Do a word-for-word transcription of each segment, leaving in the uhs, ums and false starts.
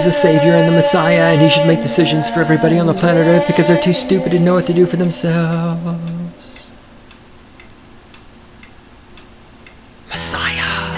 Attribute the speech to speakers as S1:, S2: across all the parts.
S1: the Savior and the Messiah, and he should make decisions for everybody on the planet Earth because they're too stupid to know what to do for themselves. Messiah.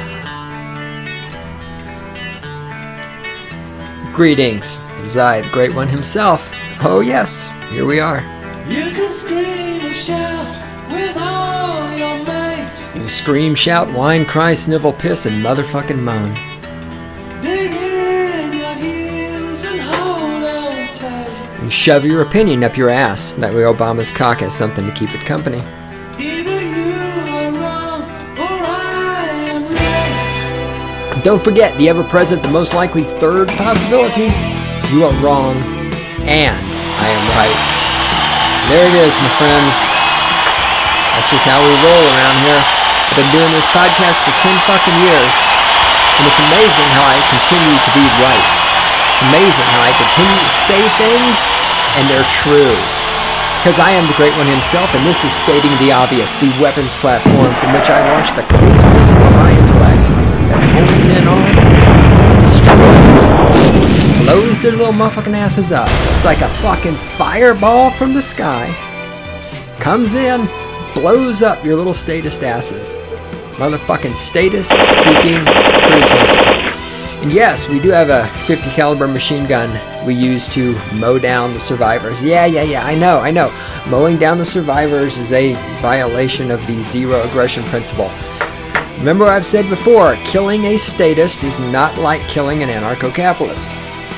S1: Greetings. It is I, the Great One himself. Oh yes, here we are.
S2: You can scream and shout with all your might.
S1: You can scream, shout, whine, cry, snivel, piss, and motherfucking moan.
S2: Dig in your heels and hold on tight.
S1: You can shove your opinion up your ass. That way Obama's cock has something to keep it company.
S2: Either you are wrong or I am right.
S1: Don't forget the ever-present, the most likely third possibility. You are wrong, and I am right. There it is, my friends. That's just how we roll around here. I've been doing this podcast for ten fucking years, and it's amazing how I continue to be right. It's amazing how I continue to say things, and they're true. Because I am the Great One himself, and this is stating the obvious, the weapons platform from which I launch the cruise missile of my intellect that homes in on and destroys. Blows their little motherfucking asses up. It's like a fucking fireball from the sky. Comes in, blows up your little statist asses. Motherfucking statist-seeking cruise missile. And yes, we do have a fifty caliber machine gun we use to mow down the survivors. Yeah, yeah, yeah, I know, I know. Mowing down the survivors is a violation of the zero aggression principle. Remember what I've said before, killing a statist is not like killing an anarcho-capitalist.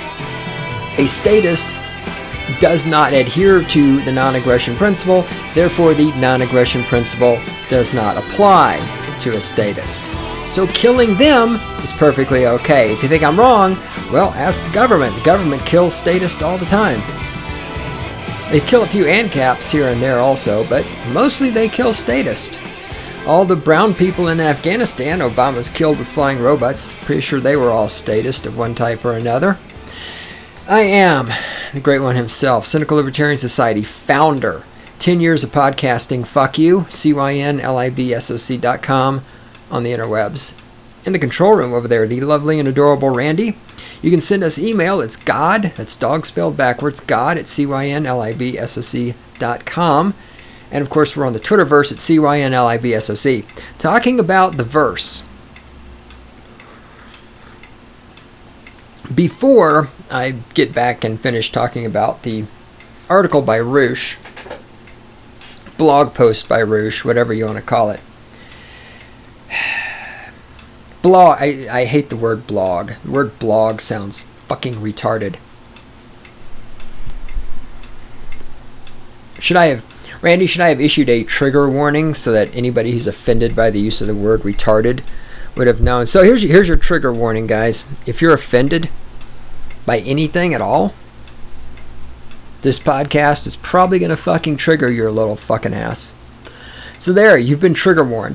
S1: A statist does not adhere to the non-aggression principle, therefore the non-aggression principle does not apply to a statist. So killing them is perfectly okay. If you think I'm wrong, well, ask the government. The government kills statists all the time. They kill a few ANCAPs here and there also, but mostly they kill statists. All the brown people in Afghanistan, Obama's killed with flying robots. Pretty sure they were all statists of one type or another. I am the Great One himself, Cynical Libertarian Society founder. Ten years of podcasting, fuck you, C Y N L I B S O C dot com on the interwebs. In the control room over there, the lovely and adorable Randy. You can send us email, it's God, that's dog spelled backwards, God at C Y N L I B S O C dot com. And of course, we're on the Twitterverse at C Y N L I B S O C. Talking about the verse. Before I get back and finish talking about the article by Roosh, blog post by Roosh, whatever you want to call it. Blog, I, I hate the word blog. The word blog sounds fucking retarded. Should I have, Randy, should I have issued a trigger warning so that anybody who's offended by the use of the word retarded would have known? So here's your, here's your trigger warning, guys. If you're offended by anything at all, this podcast is probably going to fucking trigger your little fucking ass. So there, you've been trigger warned.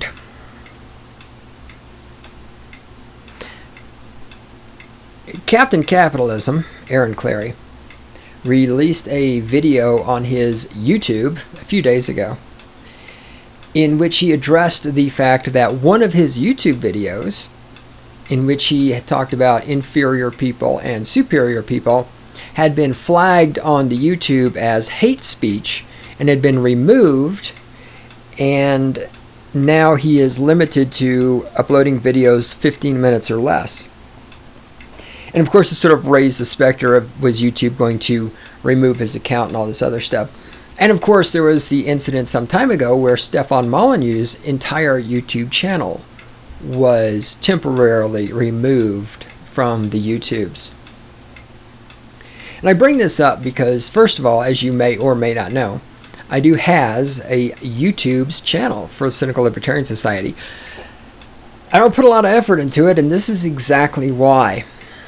S1: Captain Capitalism, Aaron Clarey, released a video on his YouTube a few days ago in which he addressed the fact that one of his YouTube videos, in which he talked about inferior people and superior people, had been flagged on the YouTube as hate speech and had been removed, and now he is limited to uploading videos fifteen minutes or less. And of course, it sort of raised the specter of, was YouTube going to remove his account and all this other stuff. And of course, there was the incident some time ago where Stefan Molyneux's entire YouTube channel was temporarily removed from the YouTubes. And I bring this up because, first of all, as you may or may not know, I do has a YouTube's channel for the Cynical Libertarian Society. I don't put a lot of effort into it, and this is exactly why.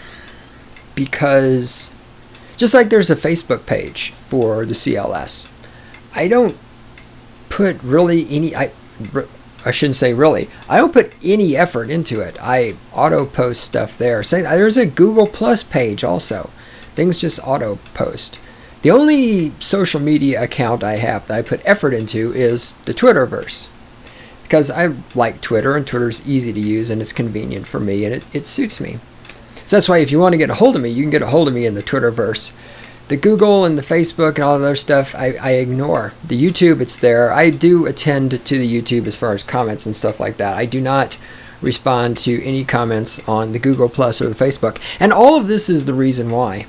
S1: Because just like there's a Facebook page for the C L S, I don't put really any, I, I shouldn't say really, I don't put any effort into it. I auto post stuff there. Say, there's a Google Plus page also. Things just auto post. The only social media account I have that I put effort into is the Twitterverse. Because I like Twitter, and Twitter's easy to use, and it's convenient for me, and it, it suits me. So that's why if you want to get a hold of me, you can get a hold of me in the Twitterverse. The Google and the Facebook and all the other stuff, I, I ignore. The YouTube, it's there. I do attend to the YouTube as far as comments and stuff like that. I do not respond to any comments on the Google Plus or the Facebook. And all of this is the reason why.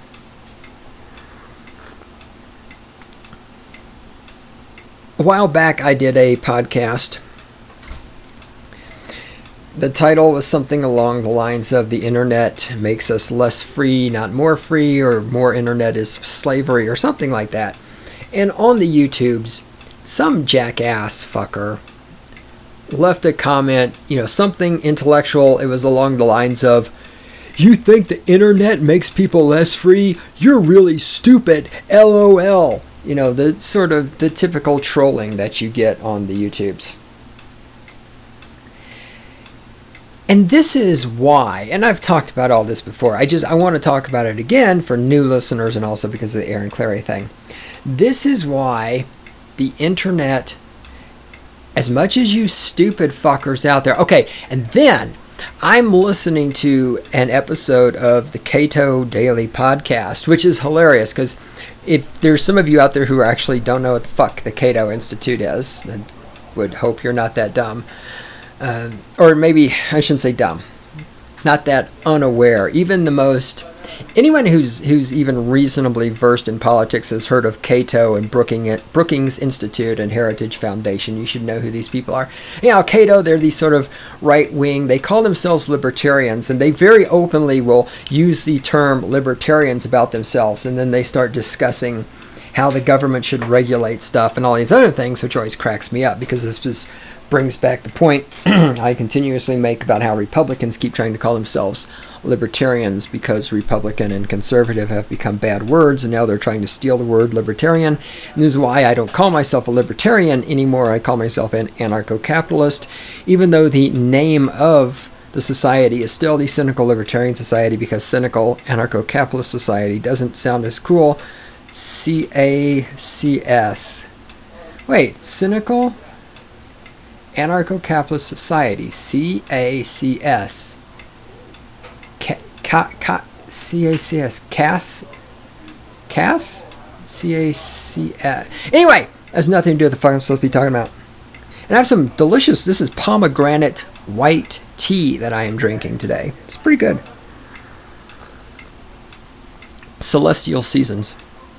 S1: A while back, I did a podcast. The title was something along the lines of "The Internet makes us less free, not more free," or "More Internet is slavery," or something like that. And on the YouTubes, some jackass fucker left a comment, you know, something intellectual. It was along the lines of, "You think the Internet makes people less free? You're really stupid, LOL." You know, the sort of the typical trolling that you get on the YouTubes. And this is why, and I've talked about all this before, I just, I want to talk about it again for new listeners and also because of the Aaron Clarey thing. This is why the internet, as much as you stupid fuckers out there, okay, and then I'm listening to an episode of the Cato Daily Podcast, which is hilarious because if there's some of you out there who actually don't know what the fuck the Cato Institute is, I would hope you're not that dumb. Uh, or maybe I shouldn't say dumb, not that unaware. Even the most, anyone who's who's even reasonably versed in politics has heard of Cato and Brooking, Brookings Institute and Heritage Foundation. You should know who these people are. You know, Cato, they're these sort of right wing. They call themselves libertarians, and they very openly will use the term libertarians about themselves, and then they start discussing how the government should regulate stuff and all these other things, which always cracks me up because this is brings back the point I continuously make about how Republicans keep trying to call themselves libertarians because Republican and conservative have become bad words, and now they're trying to steal the word libertarian. And this is why I don't call myself a libertarian anymore. I call myself an anarcho-capitalist, even though the name of the society is still the Cynical Libertarian Society, because Cynical Anarcho-Capitalist Society doesn't sound as cool. C A C S. Wait, Cynical Anarcho-Capitalist Society, C A C S. Ca, ca, ca, C A C S. Cass? Cass? C A C S. Anyway, has nothing to do with the fuck I'm supposed to be talking about. And I have some delicious, this is pomegranate white tea that I am drinking today. It's pretty good. Celestial Seasons.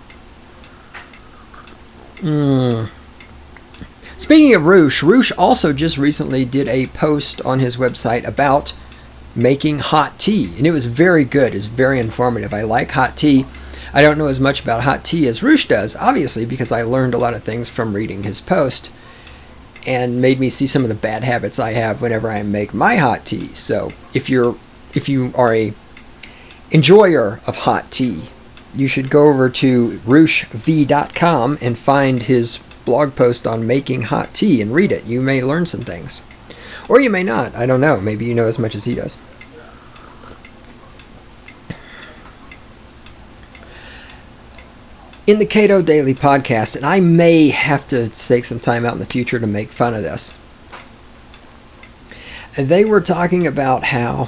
S1: Mmm. Speaking of Roosh, Roosh also just recently did a post on his website about making hot tea, and it was very good. It's very informative. I like hot tea. I don't know as much about hot tea as Roosh does, obviously, because I learned a lot of things from reading his post and made me see some of the bad habits I have whenever I make my hot tea. So if you're if you are a enjoyer of hot tea, you should go over to roosh v dot com and find his blog post on making hot tea and read it. You may learn some things. Or you may not. I don't know. Maybe you know as much as he does. In the Cato Daily Podcast, and I may have to take some time out in the future to make fun of this, and they were talking about how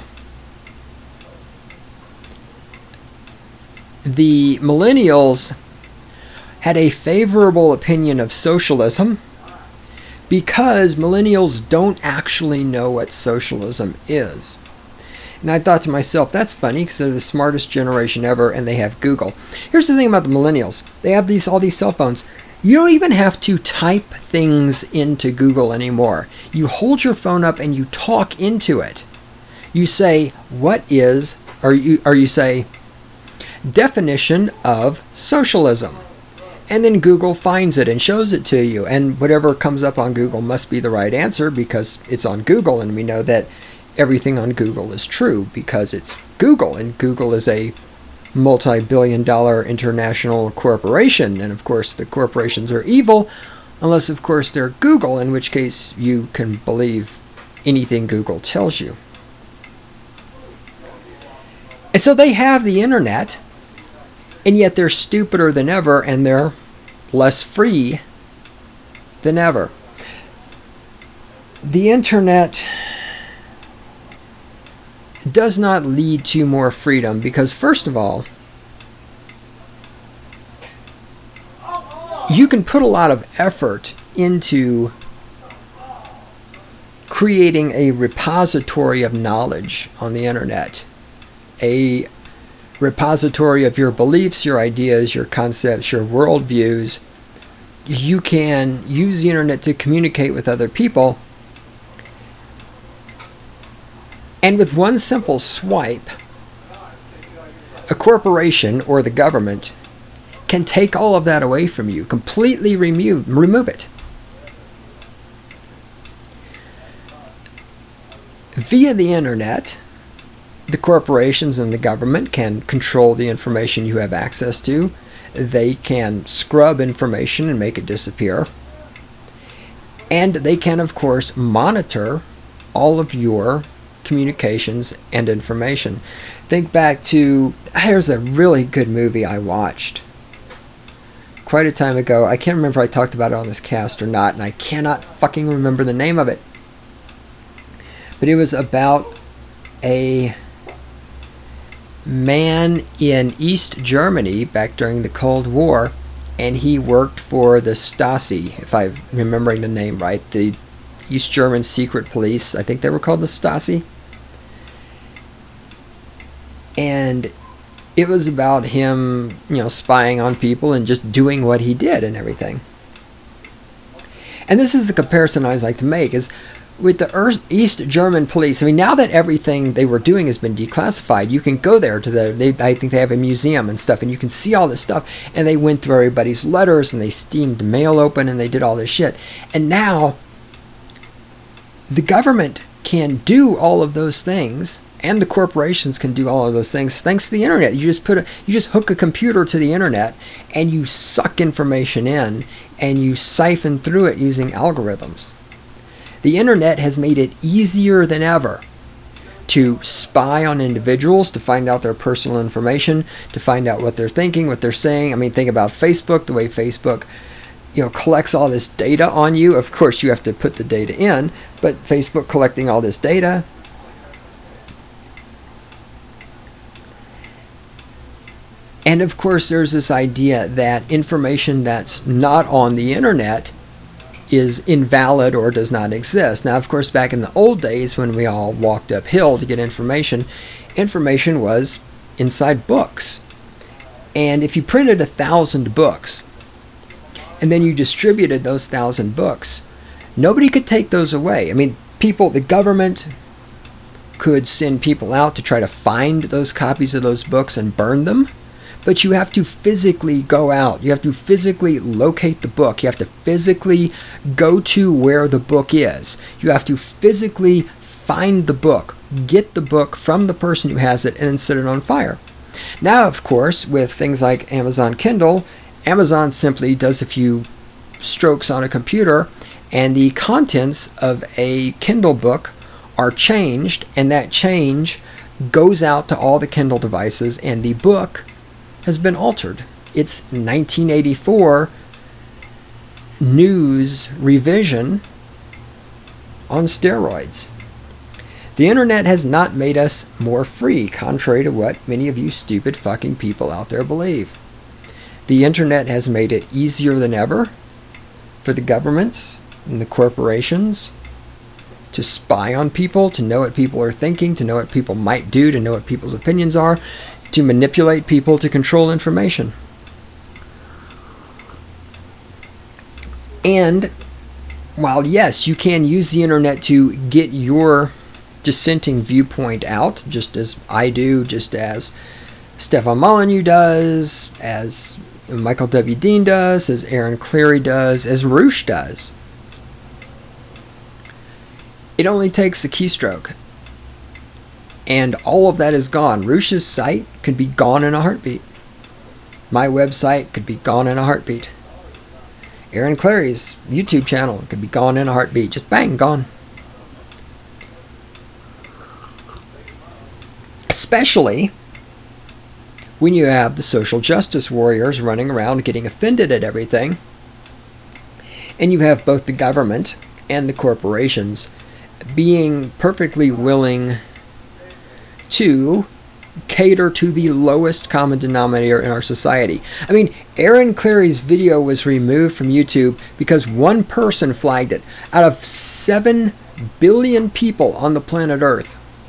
S1: the millennials had a favorable opinion of socialism because millennials don't actually know what socialism is. And I thought to myself, that's funny because they're the smartest generation ever and they have Google. Here's the thing about the millennials. They have these all these cell phones. You don't even have to type things into Google anymore. You hold your phone up and you talk into it. You say, what is, or you, or you say, definition of socialism. And then Google finds it and shows it to you. And whatever comes up on Google must be the right answer because it's on Google. And we know that everything on Google is true because it's Google. And Google is a multi-billion dollar international corporation. And of course, the corporations are evil. Unless, of course, they're Google, in which case you can believe anything Google tells you. And so they have the internet. And yet they're stupider than ever, and they're less free than ever. The internet does not lead to more freedom because, first of all, you can put a lot of effort into creating a repository of knowledge on the internet, a repository of your beliefs, your ideas, your concepts, your worldviews. You can use the internet to communicate with other people. And with one simple swipe, a corporation or the government can take all of that away from you, completely remove, remove it. Via the internet, the corporations and the government can control the information you have access to. They can scrub information and make it disappear. And they can, of course, monitor all of your communications and information. Think back to, there's a really good movie I watched quite a time ago. I can't remember if I talked about it on this cast or not, and I cannot fucking remember the name of it. But it was about a man in East Germany back during the Cold War, and he worked for the Stasi, if I'm remembering the name right, the East German secret police. I think they were called the Stasi. And it was about him, you know, spying on people and just doing what he did and everything. And this is the comparison I always like to make, is with the East German police. I mean, now that everything they were doing has been declassified, you can go there to the, they, I think they have a museum and stuff, and you can see all this stuff. And they went through everybody's letters, and they steamed mail open, and they did all this shit. And now, the government can do all of those things, and the corporations can do all of those things thanks to the internet. You just put a, you just hook a computer to the internet, and you suck information in, and you siphon through it using algorithms. The internet has made it easier than ever to spy on individuals, to find out their personal information, to find out what they're thinking, what they're saying. I mean, think about Facebook, the way Facebook, you know, collects all this data on you. Of course, you have to put the data in, but Facebook collecting all this data. And of course, there's this idea that information that's not on the internet is invalid or does not exist. Now, of course, back in the old days when we all walked uphill to get information, information was inside books. And if you printed a thousand books and then you distributed those thousand books, nobody could take those away. I mean, people, the government could send people out to try to find those copies of those books and burn them. But you have to physically go out. You have to physically locate the book. You have to physically go to where the book is. You have to physically find the book, get the book from the person who has it, and then set it on fire. Now, of course, with things like Amazon Kindle, Amazon simply does a few strokes on a computer, and the contents of a Kindle book are changed, and that change goes out to all the Kindle devices, and the book has been altered. It's nineteen eighty-four news revision on steroids. The internet has not made us more free, contrary to what many of you stupid fucking people out there believe. The internet has made it easier than ever for the governments and the corporations to spy on people, to know what people are thinking, to know what people might do, to know what people's opinions are, to manipulate people, to control information. And while, yes, you can use the internet to get your dissenting viewpoint out, just as I do, just as Stefan Molyneux does, as Michael W. Dean does, as Aaron Cleary does, as Roosh does. It only takes a keystroke. And all of that is gone. Roosh's site could be gone in a heartbeat. My website could be gone in a heartbeat. Aaron Clary's YouTube channel could be gone in a heartbeat. Just bang, gone. Especially when you have the social justice warriors running around getting offended at everything. And you have both the government and the corporations being perfectly willing to cater to the lowest common denominator in our society. I mean, Aaron Clarey's video was removed from YouTube because one person flagged it out of seven billion people on the planet Earth.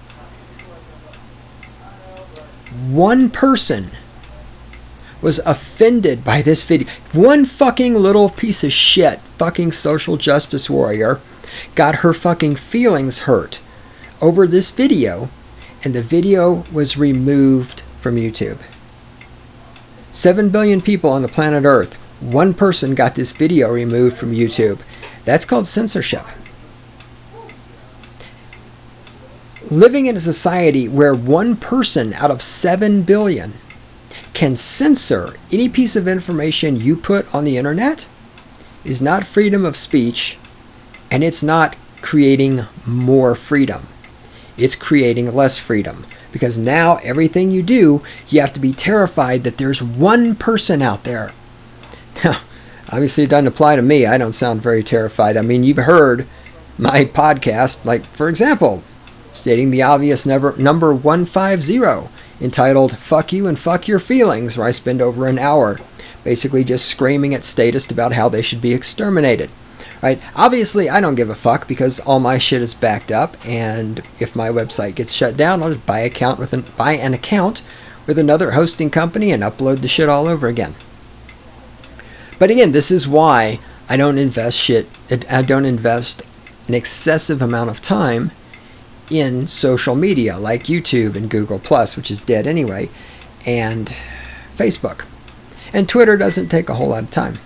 S1: One person was offended by this video. One fucking little piece of shit, fucking social justice warrior, got her fucking feelings hurt over this video, and the video was removed from YouTube. Seven billion people on the planet Earth. One person got this video removed from YouTube. That's called censorship. Living in a society where one person out of seven billion can censor any piece of information you put on the internet is not freedom of speech, and it's not creating more freedom. It's creating less freedom, because now everything you do, you have to be terrified that there's one person out there. Now, obviously it doesn't apply to me. I don't sound very terrified. I mean, you've heard my podcast, like, for example, stating the obvious number, number one fifty, entitled Fuck You and Fuck Your Feelings, where I spend over an hour basically just screaming at statists about how they should be exterminated. Right? Obviously, I don't give a fuck because all my shit is backed up, and if my website gets shut down, I'll just buy account with an buy an account with another hosting company and upload the shit all over again. But again, this is why I don't invest shit. I don't invest an excessive amount of time in social media like YouTube and Google Plus, which is dead anyway, and Facebook. And Twitter doesn't take a whole lot of time.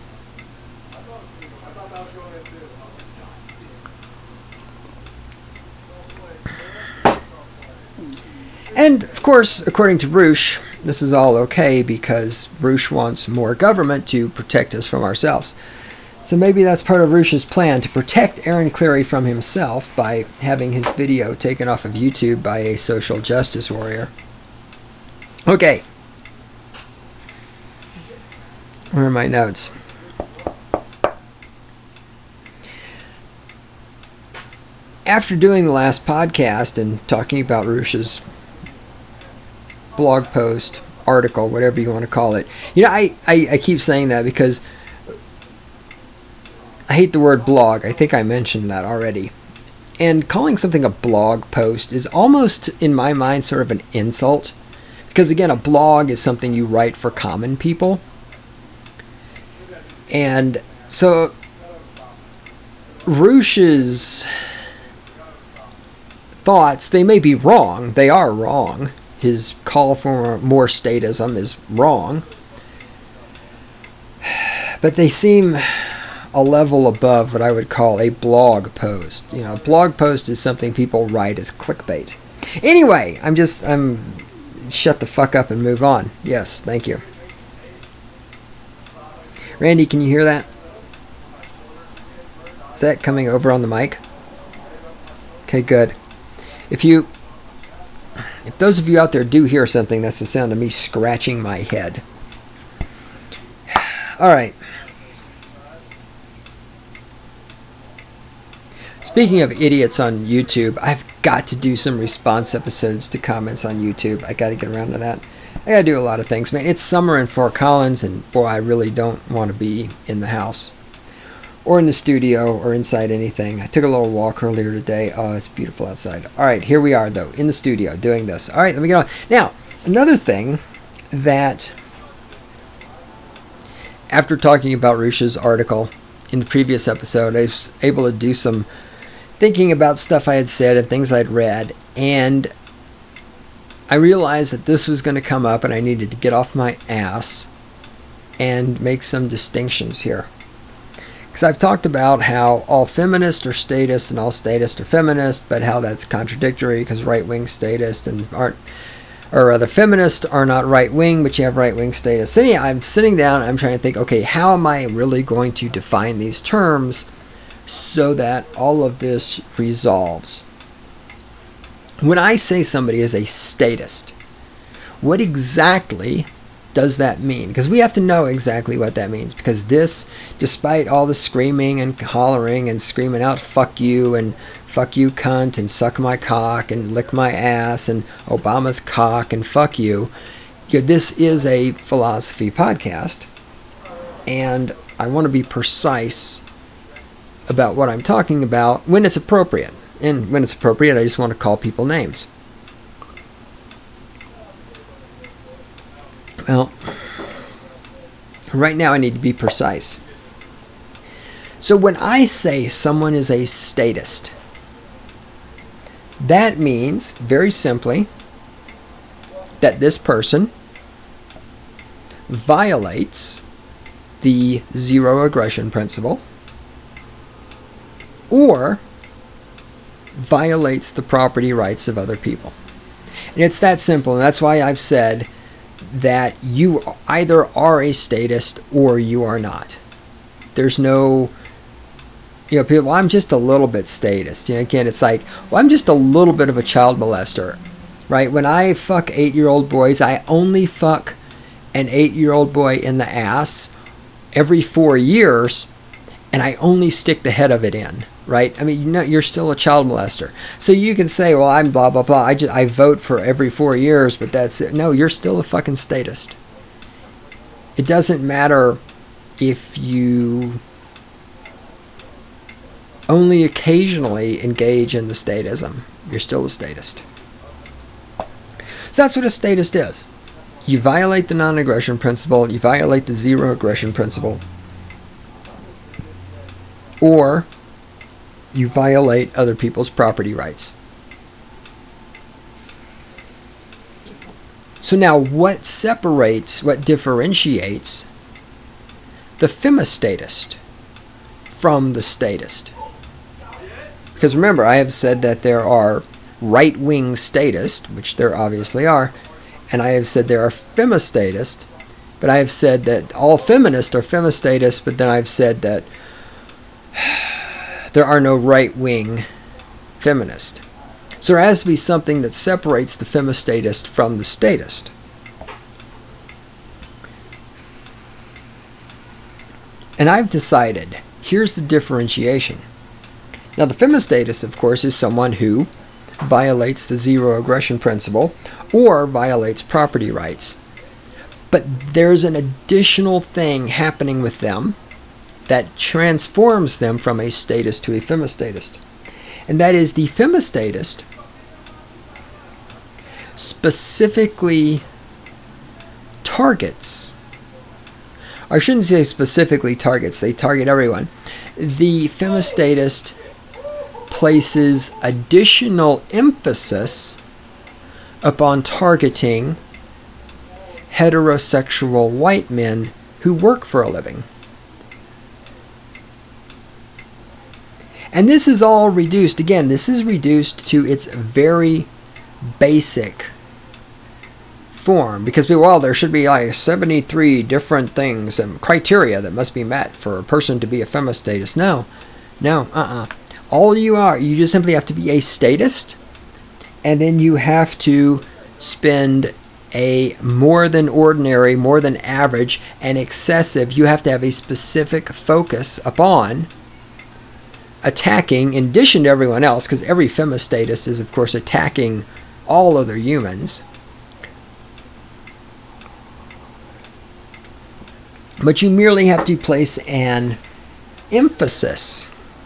S1: And, of course, according to Roosh, this is all okay because Roosh wants more government to protect us from ourselves. So maybe that's part of Roosh's plan, to protect Aaron Clarey from himself by having his video taken off of YouTube by a social justice warrior. Okay. Where are my notes? After doing the last podcast and talking about Roosh's blog post, article, whatever you want to call it. You know, I, I, I keep saying that because I hate the word blog. I think I mentioned that already. And calling something a blog post is almost, in my mind, sort of an insult. Because again, a blog is something you write for common people. And so Roosh's thoughts, they may be wrong. They are wrong. His call for more statism is wrong. But they seem a level above what I would call a blog post. You know, a blog post is something people write as clickbait. Anyway, I'm just, I'm, shut the fuck up and move on. Yes, thank you. Randy, can you hear that? Is that coming over on the mic? Okay, good. If you, if those of you out there do hear something, that's the sound of me scratching my head. All right. Speaking of idiots on YouTube, I've got to do some response episodes to comments on YouTube. I got to get around to that. I got to do a lot of things, man. It's summer in Fort Collins, and boy, I really don't want to be in the house or in the studio or inside anything. I took a little walk earlier today. Oh, it's beautiful outside. All right, here we are, though, in the studio doing this. All right, let me get on. Now, another thing that, after talking about Roosh's article in the previous episode, I was able to do some thinking about stuff I had said and things I'd read, and I realized that this was going to come up and I needed to get off my ass and make some distinctions here. Because I've talked about how all feminists are statists and all statists are feminists, but how that's contradictory because right-wing statists and aren't, or rather feminists are not right-wing, but you have right-wing statists. So yeah, I'm sitting down and I'm trying to think, okay, how am I really going to define these terms so that all of this resolves? When I say somebody is a statist, what exactly does that mean? Because we have to know exactly what that means. Because this, despite all the screaming and hollering and screaming out, fuck you, and fuck you cunt, and suck my cock, and lick my ass, and Obama's cock, and fuck you, you know, this is a philosophy podcast. And I want to be precise about what I'm talking about when it's appropriate. And when it's appropriate, I just want to call people names. Well, right now I need to be precise. So when I say someone is a statist, that means, very simply, that this person violates the zero aggression principle or violates the property rights of other people. And it's that simple, and that's why I've said that you either are a statist or you are not. There's no, you know, people, well, I'm just a little bit statist. You know, again, it's like, well, I'm just a little bit of a child molester, right? When I fuck eight-year-old boys, I only fuck an eight-year-old boy in the ass every four years, and I only stick the head of it in, right? I mean, you know, you're still a child molester. So you can say, well, I'm blah, blah, blah. I, just, I vote for every four years, but that's it. No, you're still a fucking statist. It doesn't matter if you only occasionally engage in the statism. You're still a statist. So that's what a statist is. You violate the non-aggression principle, you violate the zero aggression principle, or you violate other people's property rights. So now what separates, what differentiates the femistatist from the statist? Because remember, I have said that there are right-wing statists, which there obviously are, and I have said there are femistatists, but I have said that all feminists are femistatists, but then I've said that there are no right-wing feminists. So there has to be something that separates the femistatist from the statist. And I've decided, here's the differentiation. Now the femistatist, of course, is someone who violates the zero aggression principle or violates property rights. But there's an additional thing happening with them that transforms them from a statist to a femistatist. And that is the femistatist specifically targets, or I shouldn't say specifically targets, they target everyone. The femistatist places additional emphasis upon targeting heterosexual white men who work for a living. And this is all reduced, again, this is reduced to its very basic form. Because, well, there should be like seventy-three different things and criteria that must be met for a person to be a femistatist. No, no, uh-uh. All you are, you just simply have to be a statist, and then you have to spend a more than ordinary, more than average, and excessive, you have to have a specific focus upon attacking, in addition to everyone else, because every femistatist is, of course, attacking all other humans. But you merely have to place an emphasis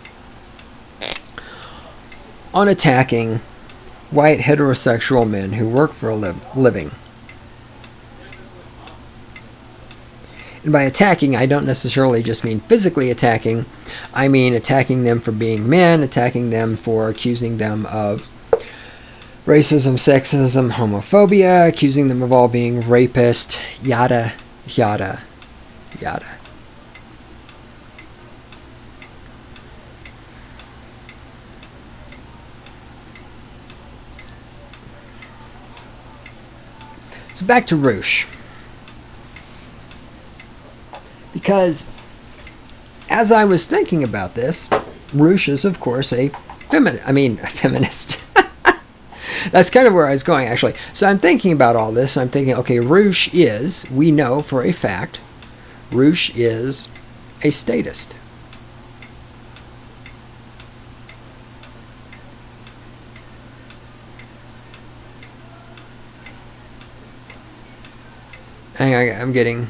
S1: on attacking white heterosexual men who work for a li- living. And by attacking, I don't necessarily just mean physically attacking. I mean attacking them for being men, attacking them for accusing them of racism, sexism, homophobia, accusing them of all being rapists, yada, yada, yada. So back to Roosh. Because as I was thinking about this, Roosh is, of course, a feminist. I mean, a feminist. That's kind of where I was going, actually. So I'm thinking about all this. I'm thinking, okay, Roosh is, we know for a fact, Roosh is a statist. Hang on, I'm getting...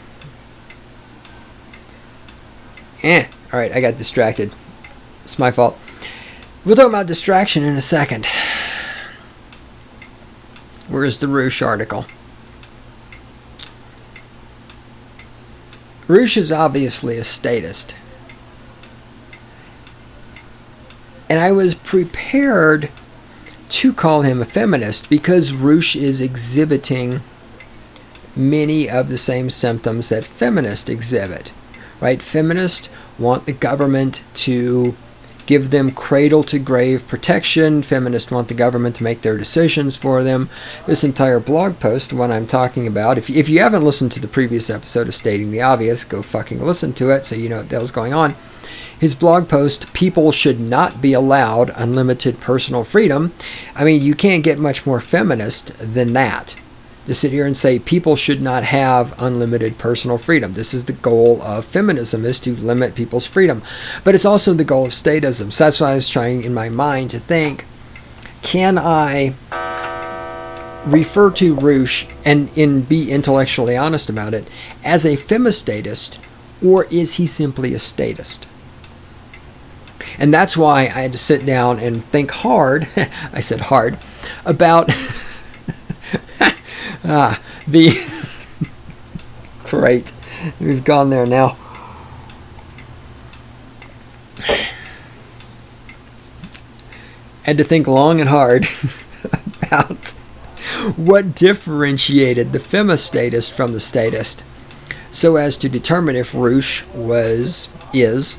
S1: Eh. Alright, I got distracted. It's my fault. We'll talk about distraction in a second. Where's the Roosh article? Roosh is obviously a statist. And I was prepared to call him a feminist because Roosh is exhibiting many of the same symptoms that feminists exhibit. Right? Feminists want the government to give them cradle-to-grave protection. Feminists want the government to make their decisions for them. This entire blog post, the one I'm talking about, if, if you haven't listened to the previous episode of Stating the Obvious, go fucking listen to it so you know what the hell's going on. His blog post, People Should Not Be Allowed Unlimited Personal Freedom. I mean, you can't get much more feminist than that. To sit here and say people should not have unlimited personal freedom. This is the goal of feminism, is to limit people's freedom. But it's also the goal of statism. So that's why I was trying in my mind to think, can I refer to Roosh and, and be intellectually honest about it as a femistatist, or is he simply a statist? And that's why I had to sit down and think hard, I said hard, about... Ah, the... Great. We've gone there now. Had to think long and hard about what differentiated the femistatist from the statist so as to determine if Roosh was, is,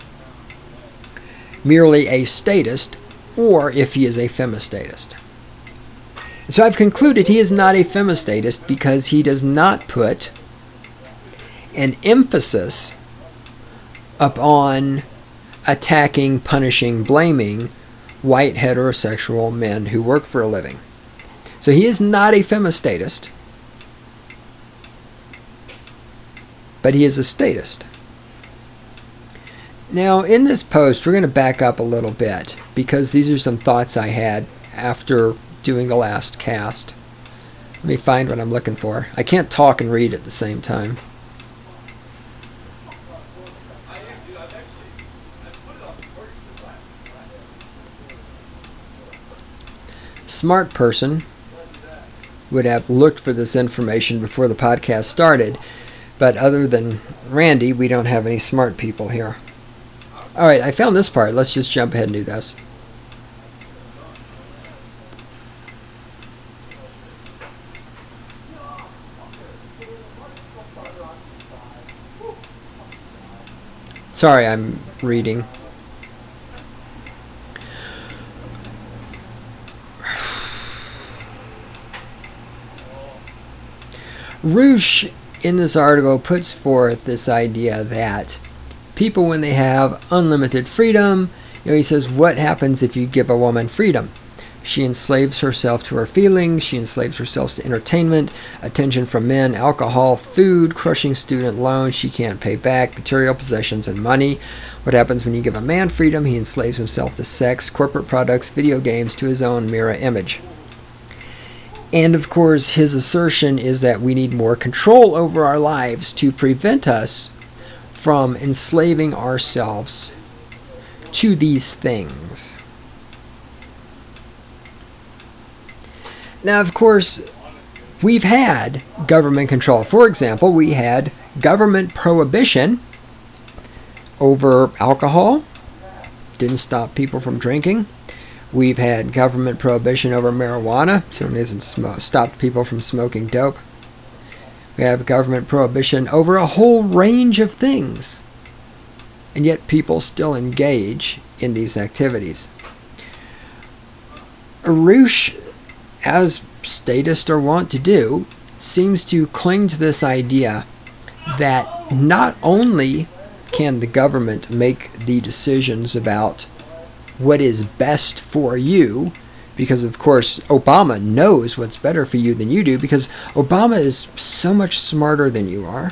S1: merely a statist or if he is a femistatist. So I've concluded he is not a femistatist because he does not put an emphasis upon attacking, punishing, blaming white heterosexual men who work for a living. So he is not a femistatist, but he is a statist. Now, in this post, we're going to back up a little bit because these are some thoughts I had after doing the last cast. Let me find what I'm looking for. I can't talk and read at the same time. Smart person would have looked for this information before the podcast started, but other than Randy, we don't have any smart people here. Alright, I found this part. Let's just jump ahead and do this. Sorry, I'm reading. Roosh, in this article, puts forth this idea that people, when they have unlimited freedom, you know, he says, what happens if you give a woman freedom? She enslaves herself to her feelings. She enslaves herself to entertainment, attention from men, alcohol, food, crushing student loans she can't pay back, material possessions, and money. What happens when you give a man freedom? He enslaves himself to sex, corporate products, video games, to his own mirror image. And of course, his assertion is that we need more control over our lives to prevent us from enslaving ourselves to these things. Now, of course, we've had government control. For example, we had government prohibition over alcohol. Didn't stop people from drinking. We've had government prohibition over marijuana. Certainly hasn't sm- stopped people from smoking dope. We have government prohibition over a whole range of things. And yet people still engage in these activities. Roosh, as statists are wont to do, seems to cling to this idea that not only can the government make the decisions about what is best for you, because, of course, Obama knows what's better for you than you do, because Obama is so much smarter than you are.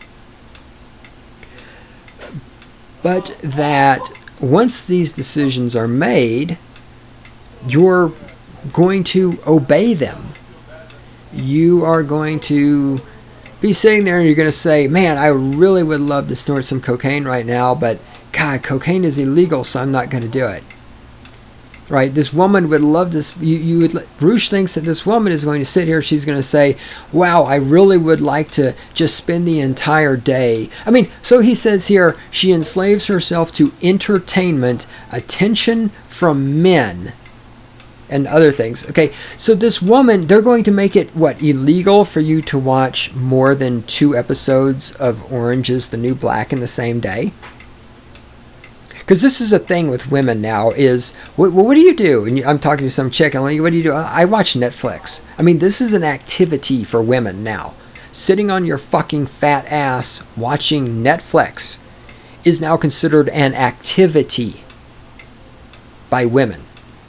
S1: But that once these decisions are made, you're going to obey them. You are going to be sitting there and you're going to say, man, I really would love to snort some cocaine right now, but God, cocaine is illegal, so I'm not going to do it. Right? This woman would love this. You, you would. Roosh thinks that this woman is going to sit here. She's going to say, wow, I really would like to just spend the entire day. I mean, so he says here, she enslaves herself to entertainment, attention from men, and other things. Okay, so this woman, they're going to make it, what, illegal for you to watch more than two episodes of Orange is the New Black in the same day? Because this is a thing with women now is, what, what do you do? And I'm talking to some chick, and I'm like, what do you do? I watch Netflix. I mean, this is an activity for women now. Sitting on your fucking fat ass watching Netflix is now considered an activity by women.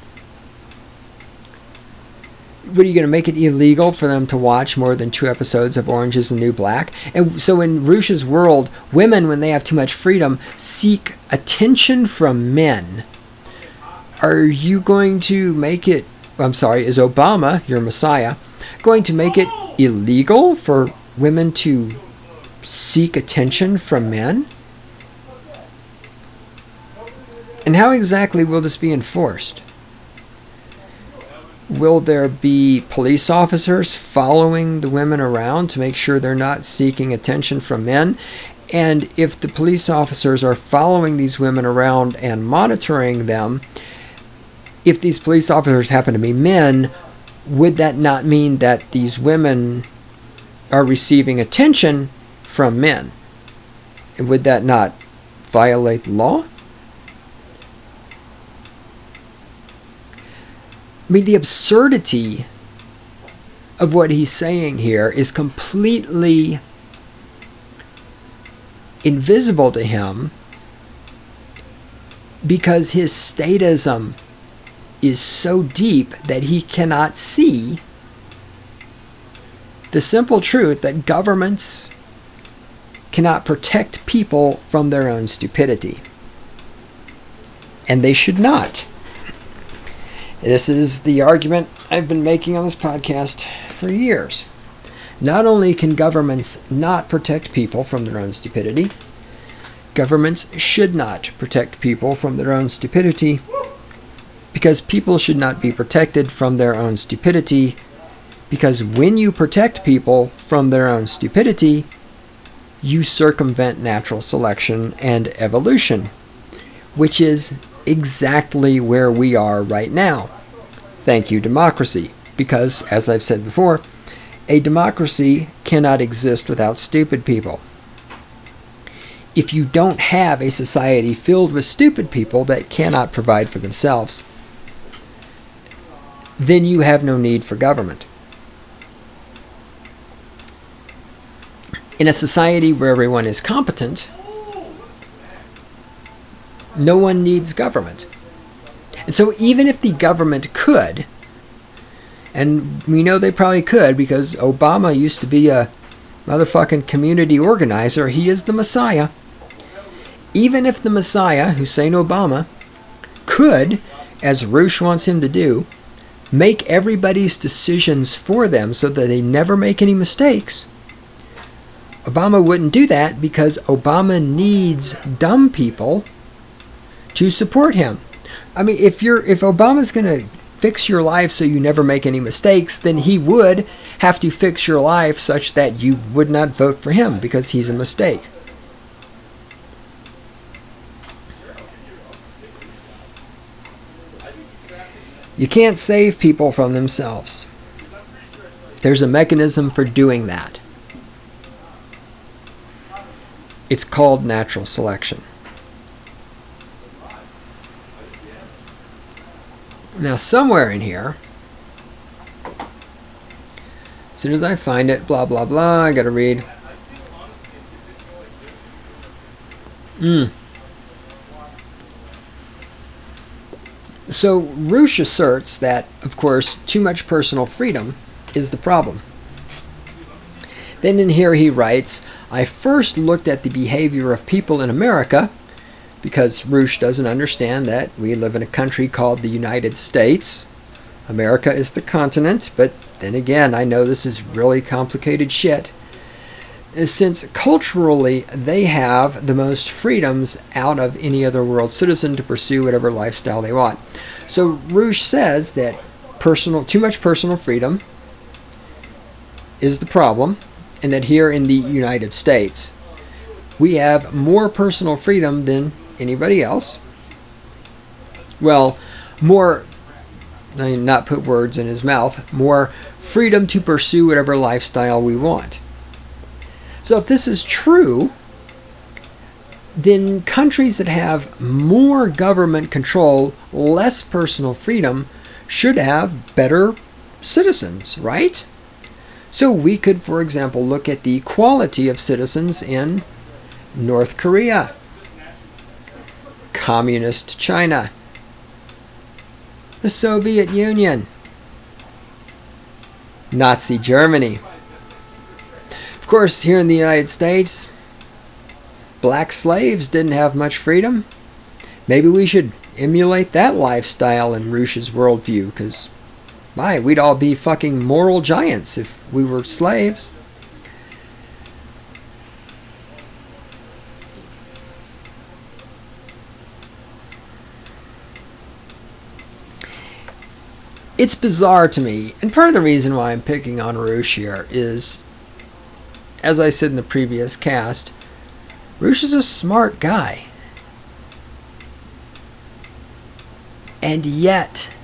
S1: What are you going to make it illegal for them to watch more than two episodes of Orange is the New Black? And so in Roosh's world, women, when they have too much freedom, seek attention from men. Are you going to make it, I'm sorry, is Obama, your messiah, going to make it illegal for women to seek attention from men? And how exactly will this be enforced? Will there be police officers following the women around to make sure they're not seeking attention from men? And if the police officers are following these women around and monitoring them, if these police officers happen to be men, would that not mean that these women are receiving attention from men? And would that not violate the law? I mean, the absurdity of what he's saying here is completely invisible to him because his statism is so deep that he cannot see the simple truth that governments cannot protect people from their own stupidity. And they should not. This is the argument I've been making on this podcast for years. Not only can governments not protect people from their own stupidity, governments should not protect people from their own stupidity, because people should not be protected from their own stupidity, because when you protect people from their own stupidity, you circumvent natural selection and evolution, which is exactly where we are right now. Thank you, democracy. Because, as I've said before, a democracy cannot exist without stupid people. If you don't have a society filled with stupid people that cannot provide for themselves, then you have no need for government. In a society where everyone is competent, no one needs government. And so even if the government could, and we know they probably could because Obama used to be a motherfucking community organizer, he is the Messiah. Even if the Messiah, Hussein Obama, could, as Roosh wants him to do, make everybody's decisions for them so that they never make any mistakes, Obama wouldn't do that because Obama needs dumb people to support him. I mean, if you're if Obama's going to fix your life so you never make any mistakes, then he would have to fix your life such that you would not vote for him because he's a mistake. You can't save people from themselves. There's a mechanism for doing that. It's called natural selection. Now, somewhere in here, as soon as I find it, blah, blah, blah, I gotta read. Hmm. So Roosh asserts that, of course, too much personal freedom is the problem. Then in here he writes, I first looked at the behavior of people in America, because Roosh doesn't understand that we live in a country called the United States. America is the continent, but then again, I know this is really complicated shit. Since culturally they have the most freedoms out of any other world citizen to pursue whatever lifestyle they want. So Roosh says that personal, too much personal freedom is the problem, and that here in the United States we have more personal freedom than anybody else. Well, more, I mean, not put words in his mouth, more freedom to pursue whatever lifestyle we want. So if this is true, then countries that have more government control, less personal freedom, should have better citizens, right? So we could, for example, look at the quality of citizens in North Korea, Communist China, the Soviet Union, Nazi Germany. Of course, here in the United States, black slaves didn't have much freedom. Maybe we should emulate that lifestyle in Roosh's worldview, because, my, we'd all be fucking moral giants if we were slaves. It's bizarre to me, and part of the reason why I'm picking on Roosh here is, as I said in the previous cast, Roosh is a smart guy. And yet,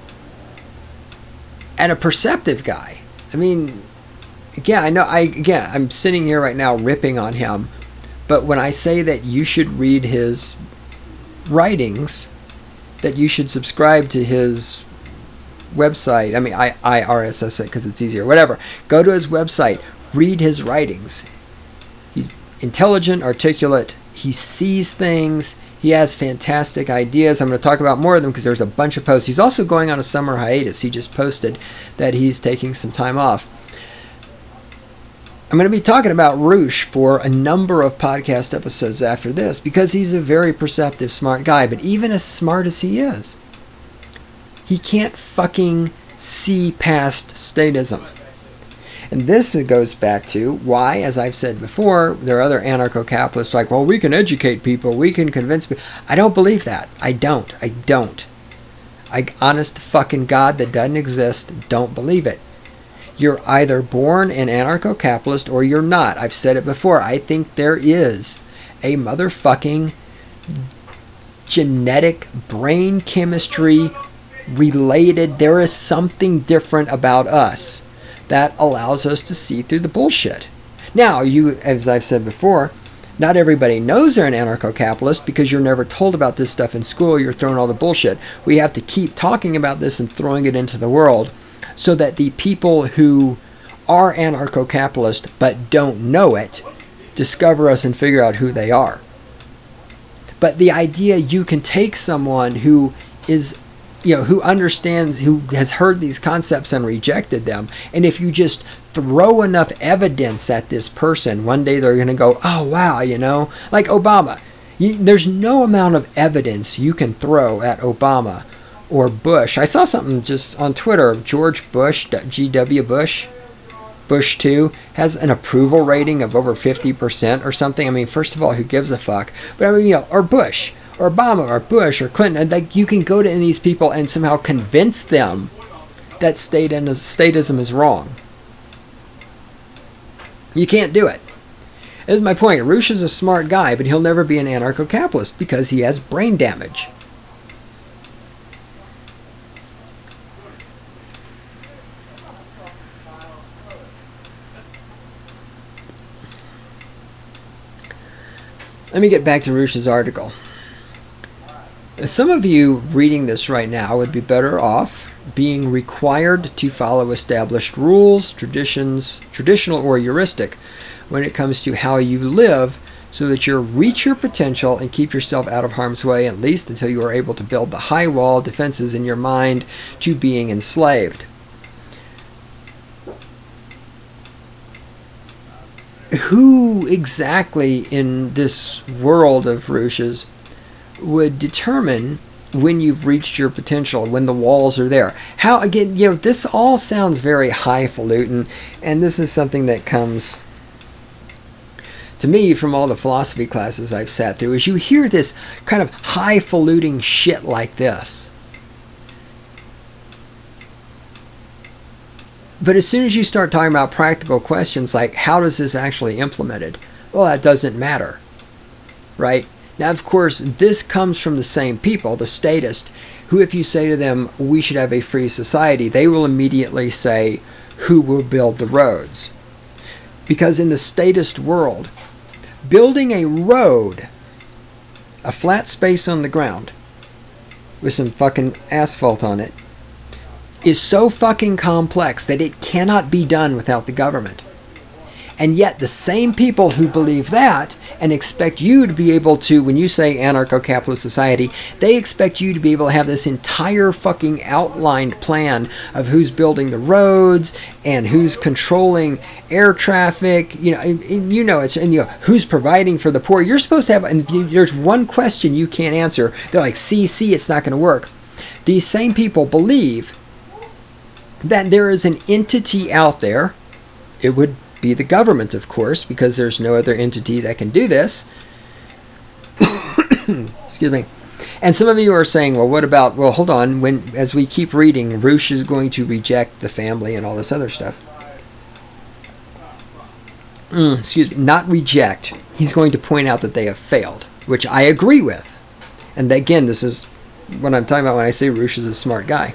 S1: and a perceptive guy. I mean, again, I know, I again, I'm sitting here right now ripping on him, but when I say that you should read his writings, that you should subscribe to his website, I mean, I, I R S S it because it's easier, whatever. Go to his website, read his writings. He's intelligent, articulate, he sees things, he has fantastic ideas. I'm going to talk about more of them because there's a bunch of posts. He's also going on a summer hiatus. He just posted that he's taking some time off. I'm going to be talking about Roosh for a number of podcast episodes after this because he's a very perceptive, smart guy. But even as smart as he is, he can't fucking see past statism. And this goes back to why, as I've said before, there are other anarcho-capitalists like, well, we can educate people, we can convince people. I don't believe that. I don't. I don't. I, honest fucking God that doesn't exist, don't believe it. You're either born an anarcho-capitalist or you're not. I've said it before. I think there is a motherfucking genetic brain chemistry related, there is something different about us that allows us to see through the bullshit. Now, you, as I've said before, not everybody knows they're an anarcho-capitalist because you're never told about this stuff in school. You're thrown all the bullshit. We have to keep talking about this and throwing it into the world so that the people who are anarcho-capitalist but don't know it discover us and figure out who they are. But the idea you can take someone who is, you know, who understands, who has heard these concepts and rejected them, and if you just throw enough evidence at this person, one day they're going to go, oh wow, you know, like Obama. You, there's no amount of evidence you can throw at Obama or Bush. I saw something just on Twitter of George Bush, G W Bush, Bush two, has an approval rating of over fifty percent or something. I mean, first of all, who gives a fuck? But I mean, you know, or Bush, or Obama, or Bush, or Clinton. Like, you can go to these people and somehow convince them that state and statism is wrong. You can't do it. This is my point. Roosh is a smart guy, but he'll never be an anarcho-capitalist because he has brain damage. Let me get back to Roosh's article. Some of you reading this right now would be better off being required to follow established rules, traditions, traditional or heuristic, when it comes to how you live, so that you reach your potential and keep yourself out of harm's way, at least until you are able to build the high wall defenses in your mind to being enslaved. Who exactly in this world of Ruches would determine when you've reached your potential, when the walls are there? How, again, you know, this all sounds very highfalutin, and this is something that comes to me from all the philosophy classes I've sat through, is you hear this kind of highfalutin shit like this. But as soon as you start talking about practical questions like, how does this actually implemented? Well, that doesn't matter, right? Now, of course, this comes from the same people, the statists, who if you say to them, we should have a free society, they will immediately say, who will build the roads? Because in the statist world, building a road, a flat space on the ground, with some fucking asphalt on it, is so fucking complex that it cannot be done without the government. And yet the same people who believe that and expect you to be able to, when you say anarcho-capitalist society, they expect you to be able to have this entire fucking outlined plan of who's building the roads and who's controlling air traffic, you know, and, and you know, it's, and you know, who's providing for the poor. You're supposed to have, and if you, there's one question you can't answer, they're like, see, see, it's not going to work. These same people believe that there is an entity out there. It would be the government, of course, because there's no other entity that can do this. Excuse me. And some of you are saying, well, what about, well, hold on, when as we keep reading, Roosh is going to reject the family and all this other stuff. Mm, excuse me, not reject. He's going to point out that they have failed, which I agree with. And again, this is what I'm talking about when I say Roosh is a smart guy.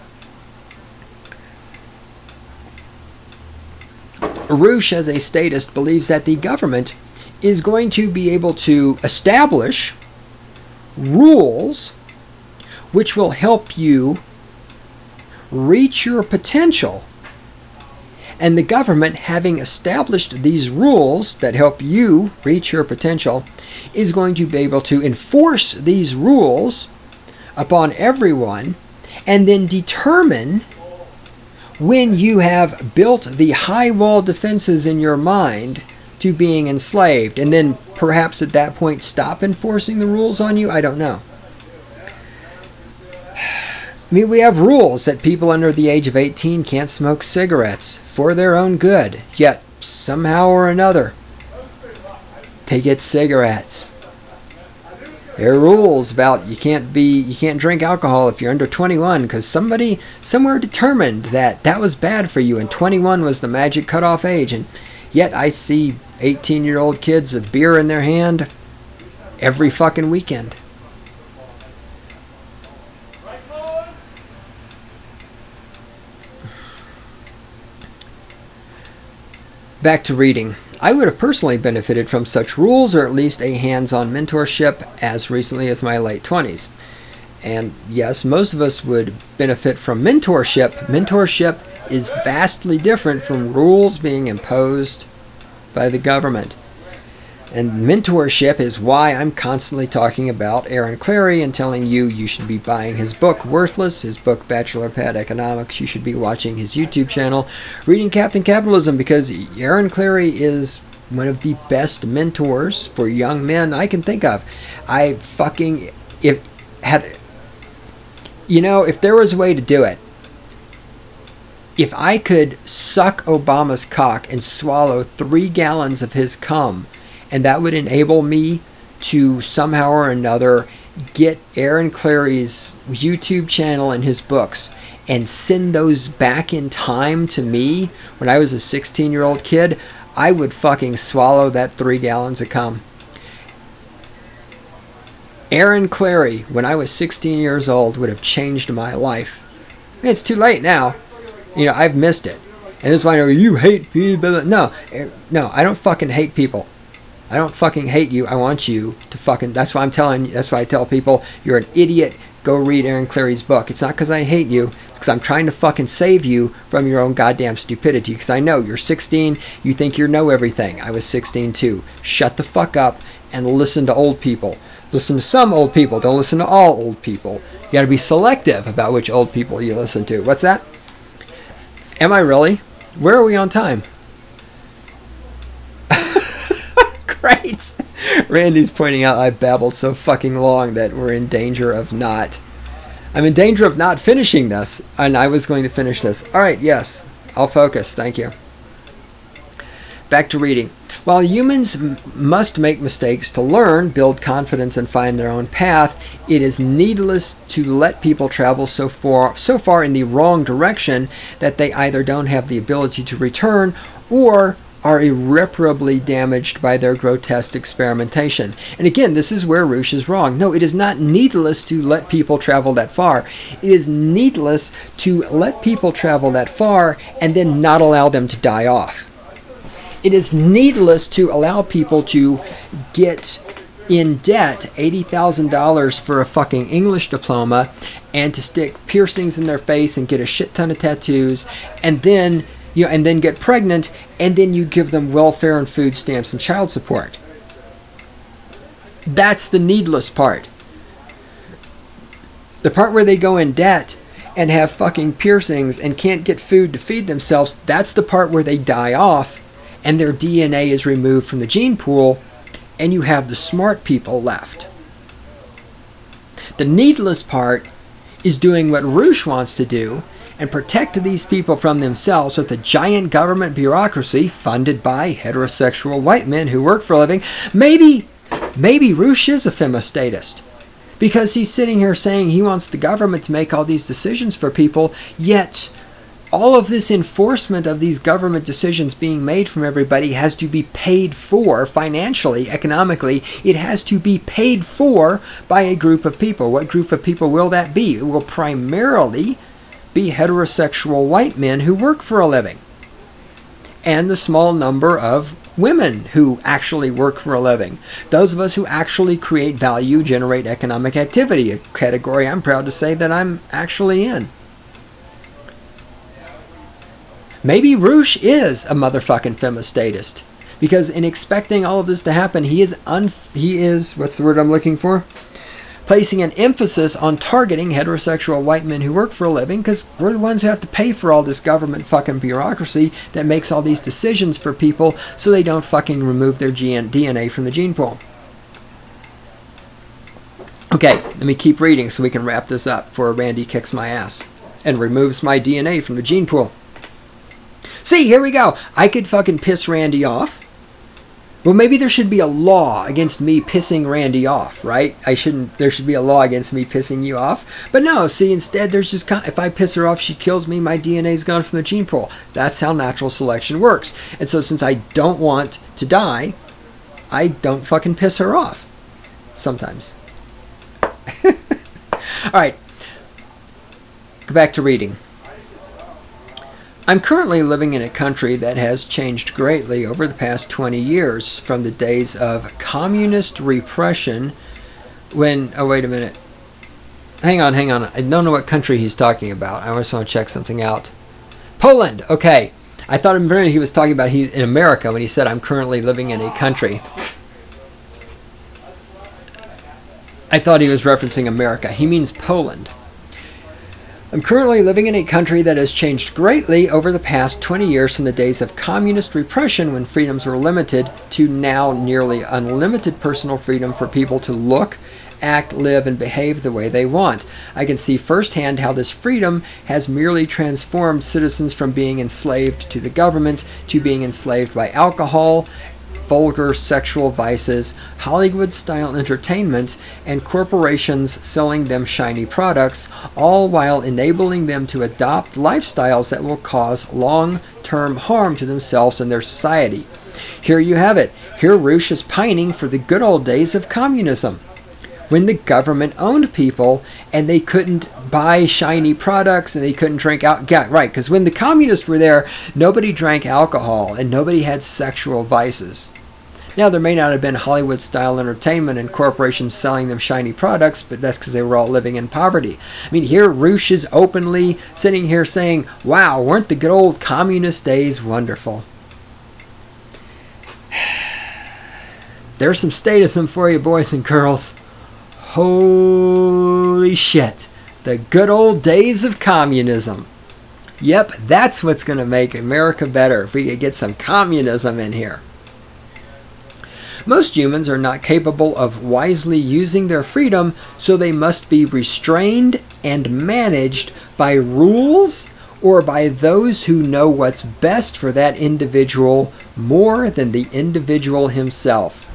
S1: Roosh, as a statist, believes that the government is going to be able to establish rules which will help you reach your potential. And the government, having established these rules that help you reach your potential, is going to be able to enforce these rules upon everyone and then determine when you have built the high wall defenses in your mind to being enslaved, and then perhaps at that point stop enforcing the rules on you. I don't know. I mean, we have rules that people under the age of eighteen can't smoke cigarettes for their own good, yet somehow or another they get cigarettes. There are rules about you can't be you can't drink alcohol if you're under twenty-one, because somebody somewhere determined that that was bad for you and twenty-one was the magic cutoff age. And yet I see eighteen year old kids with beer in their hand every fucking weekend. Back to reading. I would have personally benefited from such rules, or at least a hands-on mentorship, as recently as my late twenties. And yes, most of us would benefit from mentorship. Mentorship is vastly different from rules being imposed by the government. And mentorship is why I'm constantly talking about Aaron Clarey and telling you you should be buying his book, Worthless, his book, Bachelor Pad Economics. You should be watching his YouTube channel, reading Captain Capitalism, because Aaron Clarey is one of the best mentors for young men I can think of. I fucking, if had, you know, if there was a way to do it, if I could suck Obama's cock and swallow three gallons of his cum, and that would enable me to somehow or another get Aaron Clarey's YouTube channel and his books and send those back in time to me when I was a sixteen year old kid, I would fucking swallow that three gallons of cum. Aaron Clarey, when I was sixteen years old, would have changed my life. It's too late now. You know, I've missed it. And that's why I know you hate people. No, no, I don't fucking hate people. I don't fucking hate you. I want you to fucking... That's why I'm telling you. That's why I tell people, you're an idiot. Go read Aaron Clarey's book. It's not because I hate you. It's because I'm trying to fucking save you from your own goddamn stupidity, because I know you're sixteen, you think you know everything. I was sixteen too. Shut the fuck up and listen to old people. Listen to some old people. Don't listen to all old people. You got to be selective about which old people you listen to. What's that? Am I really? Where are we on time? Great. Randy's pointing out I babbled so fucking long that we're in danger of not. I'm in danger of not finishing this, and I was going to finish this. All right, yes. I'll focus. Thank you. Back to reading. While humans m- must make mistakes to learn, build confidence, and find their own path, it is needless to let people travel so far, so far in the wrong direction that they either don't have the ability to return or are irreparably damaged by their grotesque experimentation. And again, this is where Roosh is wrong. No, it is not needless to let people travel that far. It is needless to let people travel that far and then not allow them to die off. It is needless to allow people to get in debt eighty thousand dollars for a fucking English diploma and to stick piercings in their face and get a shit ton of tattoos and then you know, and then get pregnant, and then you give them welfare and food stamps and child support. That's the needless part. The part where they go in debt and have fucking piercings and can't get food to feed themselves, that's the part where they die off and their D N A is removed from the gene pool and you have the smart people left. The needless part is doing what Roosh wants to do and protect these people from themselves with a giant government bureaucracy funded by heterosexual white men who work for a living. Maybe, maybe Roosh is a femistatist because he's sitting here saying he wants the government to make all these decisions for people, yet all of this enforcement of these government decisions being made from everybody has to be paid for financially, economically. It has to be paid for by a group of people. What group of people will that be? It will primarily be heterosexual white men who work for a living, and the small number of women who actually work for a living. Those of us who actually create value, generate economic activity, a category I'm proud to say that I'm actually in. Maybe Roosh is a motherfucking femistatist, because in expecting all of this to happen, he is un he is what's the word I'm looking for? Placing an emphasis on targeting heterosexual white men who work for a living, because we're the ones who have to pay for all this government fucking bureaucracy that makes all these decisions for people so they don't fucking remove their D N A from the gene pool. Okay, let me keep reading so we can wrap this up before Randy kicks my ass and removes my D N A from the gene pool. See, here we go. I could fucking piss Randy off. Well, maybe there should be a law against me pissing Randy off, right? I shouldn't, there should be a law against me pissing you off. But no, see, instead there's just, if I piss her off, she kills me, my D N A's gone from the gene pool. That's how natural selection works. And so since I don't want to die, I don't fucking piss her off. Sometimes. All right. Go back to reading. I'm currently living in a country that has changed greatly over the past twenty years from the days of communist repression when... Oh, wait a minute. Hang on, hang on. I don't know what country he's talking about. I just want to check something out. Poland! Okay. I thought he was talking about he in America when he said, I'm currently living in a country. I thought he was referencing America. He means Poland. I'm currently living in a country that has changed greatly over the past twenty years from the days of communist repression when freedoms were limited to now nearly unlimited personal freedom for people to look, act, live, and behave the way they want. I can see firsthand how this freedom has merely transformed citizens from being enslaved to the government to being enslaved by alcohol, vulgar sexual vices, Hollywood-style entertainment, and corporations selling them shiny products, all while enabling them to adopt lifestyles that will cause long-term harm to themselves and their society. Here you have it. Here Roosh is pining for the good old days of communism, when the government owned people and they couldn't buy shiny products and they couldn't drink out. Yeah, right, because when the communists were there, nobody drank alcohol and nobody had sexual vices. Now, there may not have been Hollywood-style entertainment and corporations selling them shiny products, but that's because they were all living in poverty. I mean, here Roosh is openly sitting here saying, wow, weren't the good old communist days wonderful? There's some statism for you, boys and girls. Holy shit. The good old days of communism. Yep, that's what's going to make America better, if we could get some communism in here. Most humans are not capable of wisely using their freedom, so they must be restrained and managed by rules or by those who know what's best for that individual more than the individual himself.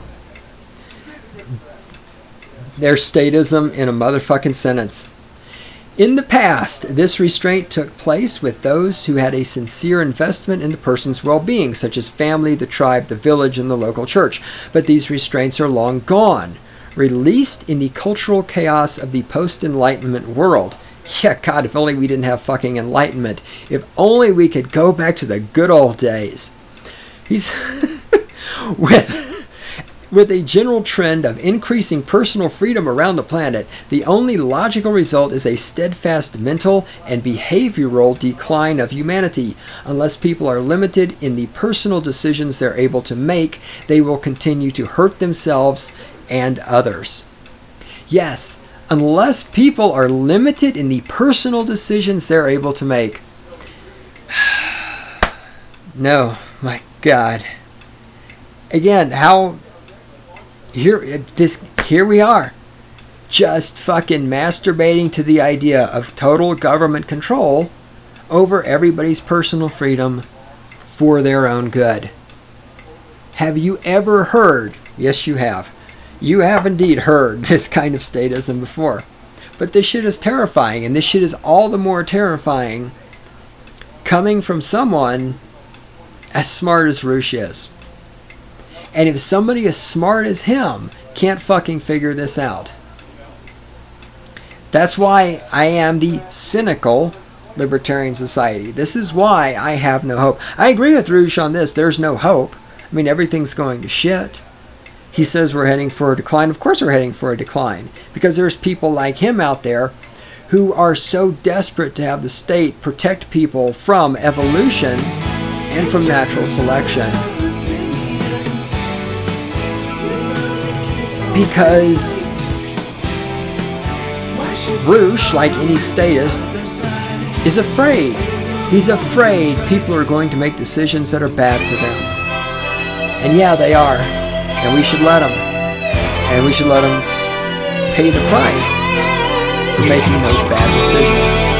S1: There's statism in a motherfucking sentence. In the past, this restraint took place with those who had a sincere investment in the person's well-being, such as family, the tribe, the village, and the local church. But these restraints are long gone, released in the cultural chaos of the post-enlightenment world. Yeah, God, if only we didn't have fucking enlightenment. If only we could go back to the good old days. He's with... With a general trend of increasing personal freedom around the planet, the only logical result is a steadfast mental and behavioral decline of humanity. Unless people are limited in the personal decisions they're able to make, they will continue to hurt themselves and others. Yes, unless people are limited in the personal decisions they're able to make. No, my God. Again, how... Here, this, here we are, just fucking masturbating to the idea of total government control over everybody's personal freedom for their own good. Have you ever heard, yes you have, you have indeed heard this kind of statism before. But this shit is terrifying, and this shit is all the more terrifying coming from someone as smart as Roosh is. And if somebody as smart as him can't fucking figure this out. That's why I am the cynical Libertarian Society. This is why I have no hope. I agree with Roosh on this. There's no hope. I mean, everything's going to shit. He says we're heading for a decline. Of course we're heading for a decline. Because there's people like him out there who are so desperate to have the state protect people from evolution and from natural selection. Because Roosh, like any statist, is afraid. He's afraid people are going to make decisions that are bad for them. And yeah, they are. And we should let them. And we should let them pay the price for making those bad decisions.